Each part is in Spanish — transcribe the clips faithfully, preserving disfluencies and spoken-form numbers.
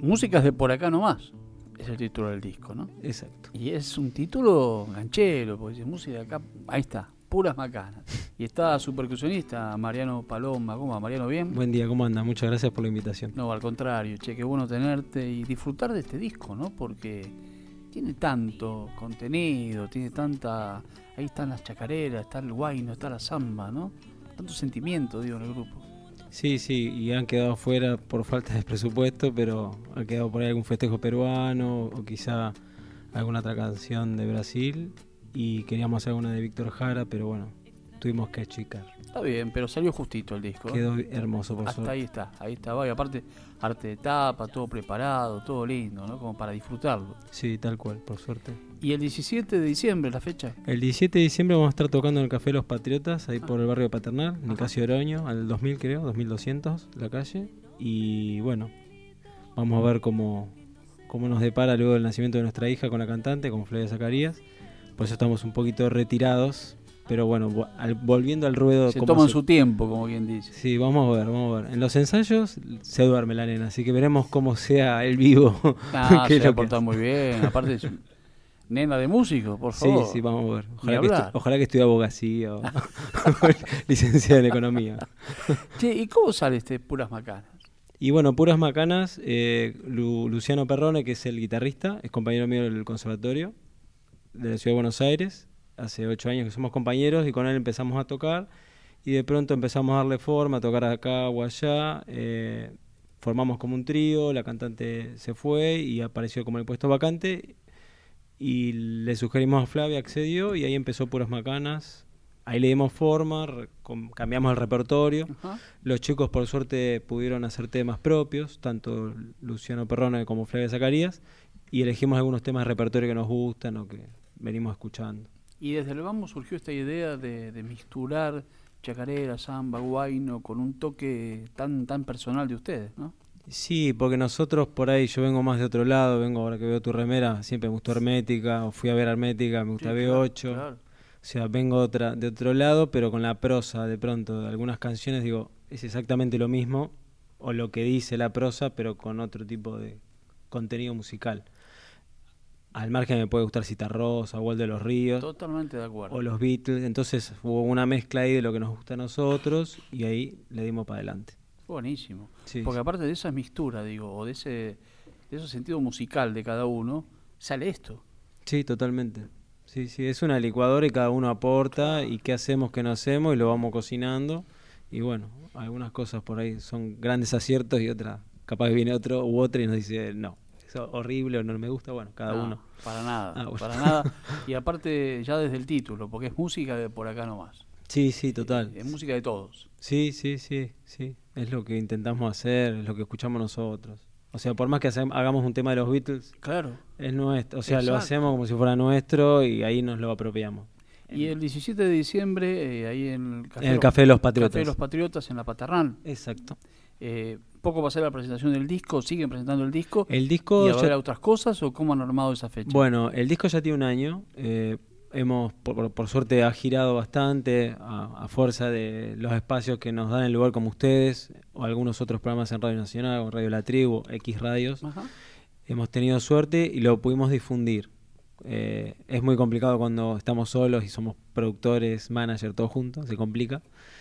Músicas de por acá nomás, es el título del disco, ¿no? Exacto. Y es un título ganchero, porque dice música de acá, ahí está, puras macanas. Y está su percusionista, Mariano Paloma. ¿Cómo va, Mariano? ¿Bien? Buen día, ¿cómo andas? Muchas gracias por la invitación. No, al contrario, che, qué bueno tenerte y disfrutar de este disco, ¿no? Porque tiene tanto contenido, tiene tanta... Ahí están las chacareras, está el guayno, está la samba, ¿no? Tanto sentimiento, digo, en el grupo. Sí, sí, y han quedado fuera por falta de presupuesto, pero ha quedado por ahí algún festejo peruano o quizá alguna otra canción de Brasil, y queríamos hacer alguna de Víctor Jara, pero bueno, tuvimos que achicar. Está bien, pero salió justito el disco. Quedó hermoso, por Hasta suerte. ahí está, ahí está. Y aparte, arte de tapa, todo preparado, todo lindo, ¿no? Como para disfrutarlo. Sí, tal cual, por suerte. ¿Y el diecisiete de diciembre, la fecha? El diecisiete de diciembre vamos a estar tocando en el Café Los Patriotas, ahí por el barrio de Paternal, Nicasio Oroño, al dos mil creo, dos mil doscientos, la calle. Y bueno, vamos a ver cómo, cómo nos depara luego el nacimiento de nuestra hija con la cantante, con Flavia Zacarías. Por eso estamos un poquito retirados, pero bueno, vo- al- volviendo al ruedo... Se cómo toman se- su tiempo, como quien dice. Sí, vamos a ver, vamos a ver. En los ensayos se duerme la nena, así que veremos cómo sea el vivo. Ah, qué se es va a lo que portar muy bien. Aparte, es nena de músico, por Sí, favor. sí, vamos a ver. Ni Ojalá que, hablar. estu- ojalá que estudie abogacía o licenciada en economía. Che, ¿y cómo sale este Puras Macanas? Y bueno, puras macanas, eh, Lu- Luciano Perrone, que es el guitarrista, es compañero mío del conservatorio de la Ciudad de Buenos Aires. Hace ocho años que somos compañeros y con él empezamos a tocar y de pronto empezamos a darle forma, a tocar acá o allá. eh, formamos como un trío, la cantante se fue y apareció como el puesto vacante y le sugerimos a Flavia, accedió y ahí empezó Puras Macanas. Ahí le dimos forma, re- com- cambiamos el repertorio. Ajá. Los chicos por suerte pudieron hacer temas propios, tanto Luciano Perrone como Flavia Zacarías, y elegimos algunos temas de repertorio que nos gustan o que venimos escuchando. Y desde el vamos surgió esta idea de, de mixturar chacarera, samba, guayno, con un toque tan tan personal de ustedes, ¿no? Sí, porque nosotros por ahí, yo vengo más de otro lado, vengo ahora que veo tu remera, siempre me gustó Hermética, o fui a ver Hermética, me gusta Sí, B ocho. claro, claro. O sea, vengo de, otra, de otro lado, pero con la prosa de pronto de algunas canciones, digo, es exactamente lo mismo, o lo que dice la prosa, pero con otro tipo de contenido musical. Al margen me puede gustar Citarrosa, o el de los Ríos, Totalmente de acuerdo. o los Beatles, entonces hubo una mezcla ahí de lo que nos gusta a nosotros, y ahí le dimos para adelante. Buenísimo. Sí, Porque sí. aparte de esa mixtura, digo, o de ese, de ese sentido musical de cada uno, sale esto. Sí, totalmente. Sí, sí, es una licuadora y cada uno aporta y qué hacemos, qué no hacemos y lo vamos cocinando. Y bueno, algunas cosas por ahí son grandes aciertos y otras, capaz que viene otro u otra y nos dice, no, es horrible o no me gusta, bueno, cada No, uno. para nada, Ah, bueno. para nada. Y aparte ya desde el título, porque es música de por acá nomás. Sí, sí, total. Eh, Es música de todos. Sí, sí, sí, sí. Es lo que intentamos hacer, es lo que escuchamos nosotros. O sea, por más que hacem- hagamos un tema de los Beatles, Claro. es nuestro. O sea, lo Exacto. hacemos como si fuera nuestro y ahí nos lo apropiamos. Y el diecisiete de diciembre, eh, ahí en el Café, En el Café de los Patriotas. Café de los Patriotas, en la Paternal. Exacto. Eh, poco va a ser la presentación del disco, siguen presentando el disco. El ¿Y disco... va a ya- haber otras cosas o cómo han armado esa fecha? Bueno, el disco ya tiene un año. eh, hemos, por, por- por suerte, ha girado bastante a, a fuerza de los espacios que nos dan el lugar como ustedes o algunos otros programas en Radio Nacional, o Radio La Tribu, X Radios. Ajá. Hemos tenido suerte y lo pudimos difundir. Eh, es muy complicado cuando estamos solos y somos productores, manager, todos juntos, se complica.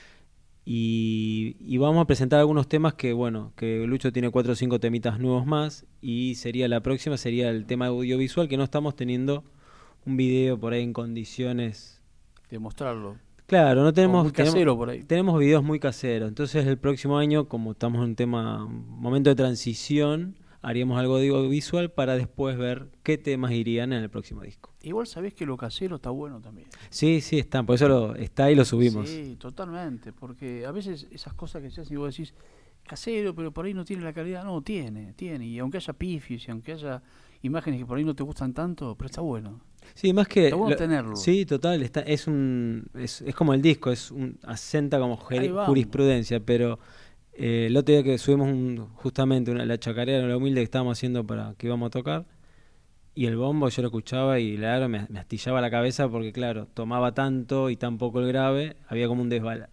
Y, y vamos a presentar algunos temas que, bueno, que Lucho tiene cuatro o cinco temitas nuevos más y sería la próxima, sería el tema audiovisual, que no estamos teniendo un video por ahí en condiciones. Demostrarlo. Claro, no tenemos, muy tenemos, casero por ahí. tenemos videos muy caseros. Entonces el próximo año, como estamos en un tema, un momento de transición, haríamos algo audiovisual para después ver qué temas irían en el próximo disco. Igual sabés que lo casero está bueno también. Sí, sí, está, por eso lo, está y lo subimos. Sí, totalmente, porque a veces esas cosas que se hacen y vos decís, casero, pero por ahí no tiene la calidad. No, tiene, tiene. Y aunque haya pifios y aunque haya imágenes que por ahí no te gustan tanto, pero está bueno. Sí, más que Está bueno lo- tenerlo. Sí, total, está, es un es, es como el disco, es un asenta como Ahí jeri- vamos. jurisprudencia, pero eh, el otro día que subimos un, justamente una, la chacarera, la humilde que estábamos haciendo para que íbamos a tocar, y el bombo yo lo escuchaba y la verdad me, me astillaba la cabeza porque claro, tomaba tanto y tan poco el grave, había como un desbala-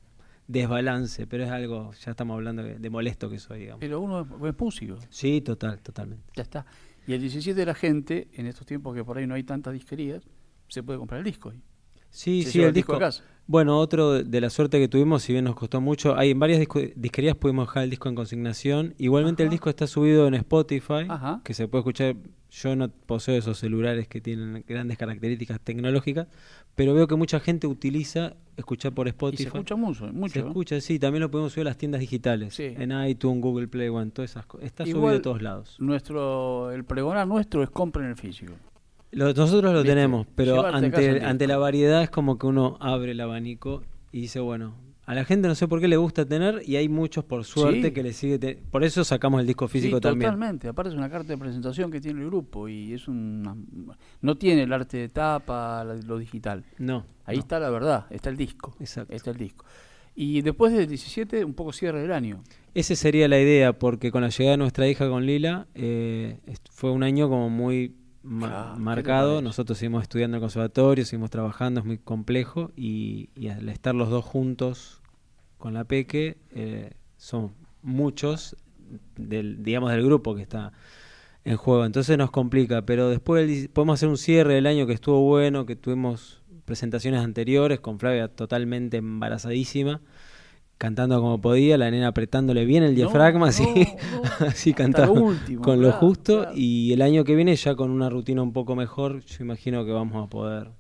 desbalance, pero es algo, ya estamos hablando de, de molesto que soy, digamos. Pero uno es, es músico. Sí, total, totalmente. Ya está. Y el diecisiete de la gente, en estos tiempos que por ahí no hay tantas disquerías, se puede comprar el disco ahí. Sí, se sí, lleva el disco. a casa. Bueno, otro de la suerte que tuvimos, si bien nos costó mucho, hay en varias disco, disquerías pudimos dejar el disco en consignación. Igualmente Ajá. el disco está subido en Spotify, Ajá. que se puede escuchar. Yo no poseo esos celulares que tienen grandes características tecnológicas, pero veo que mucha gente utiliza escuchar por Spotify. Y se escucha mucho, mucho. Se escucha, sí, también lo podemos subir a las tiendas digitales, Sí. en iTunes, Google Play One, todas esas cosas. Está Igual, subido de todos lados. Nuestro, el pregonar nuestro es compren el físico. Lo, nosotros lo ¿Viste? tenemos, pero Llevarte a casa el ante, disco. ante la variedad es como que uno abre el abanico y dice, bueno, a la gente no sé por qué le gusta tener y hay muchos por suerte Sí. que le sigue te- por eso sacamos el disco físico Sí, también. totalmente. Aparte es una carta de presentación que tiene el grupo y es una, no tiene el arte de tapa, la- lo digital. No. Ahí no. está la verdad, está el disco. Exacto. Está el disco. Y después del diecisiete, un poco cierre del año. Ese sería la idea, porque con la llegada de nuestra hija con Lila, eh, est- fue un año como muy ma- Claro, ¿qué te marcado. parece? Nosotros seguimos estudiando en el conservatorio, seguimos trabajando, es muy complejo y, y al estar los dos juntos con la Peque, eh, son muchos del, digamos, del grupo que está en juego, entonces nos complica, pero después el- podemos hacer un cierre del año que estuvo bueno, que tuvimos presentaciones anteriores con Flavia totalmente embarazadísima, cantando como podía, la nena apretándole bien el diafragma, No, así, no, no. así Hasta cantaba lo último, con lo claro, justo, claro. y el año que viene ya con una rutina un poco mejor, yo imagino que vamos a poder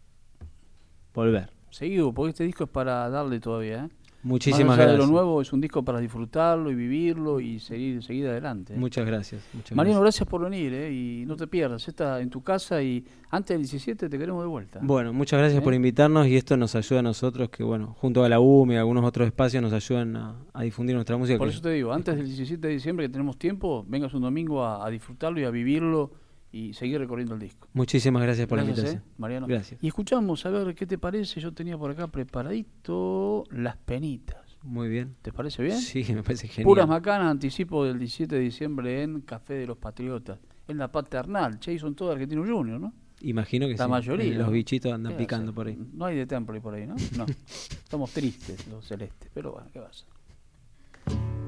volver. Seguido, porque este disco es para darle todavía, ¿eh? Muchísimas Más allá gracias. de lo nuevo, es un disco para disfrutarlo y vivirlo y seguir, seguir adelante, ¿eh? Muchas gracias. Muchas Mariano, gracias. gracias por venir, ¿eh? Y no te pierdas, está en tu casa y antes del diecisiete te queremos de vuelta. Bueno, muchas gracias ¿Eh? por invitarnos y esto nos ayuda a nosotros que, bueno, junto a la U M y algunos otros espacios nos ayudan a, a difundir nuestra música. Por que- eso te digo, antes del diecisiete de diciembre que tenemos tiempo, vengas un domingo a, a disfrutarlo y a vivirlo y seguir recorriendo el disco. Muchísimas gracias por Gracias, la ¿eh? invitación. Mariano. Gracias. Y escuchamos, a ver qué te parece. Yo tenía por acá preparadito Las Penitas. Muy bien. ¿Te parece bien? Sí, me parece genial. Puras Macanas, anticipo del diecisiete de diciembre en Café de los Patriotas. En la paternal, Jason todo Argentino Junior, ¿no? Imagino que La sí. mayoría. Los ¿no? bichitos andan ¿Qué picando hacer? por ahí. No hay de Temple por ahí, ¿no? No. Estamos tristes los celestes, pero bueno, ¿qué va a ser?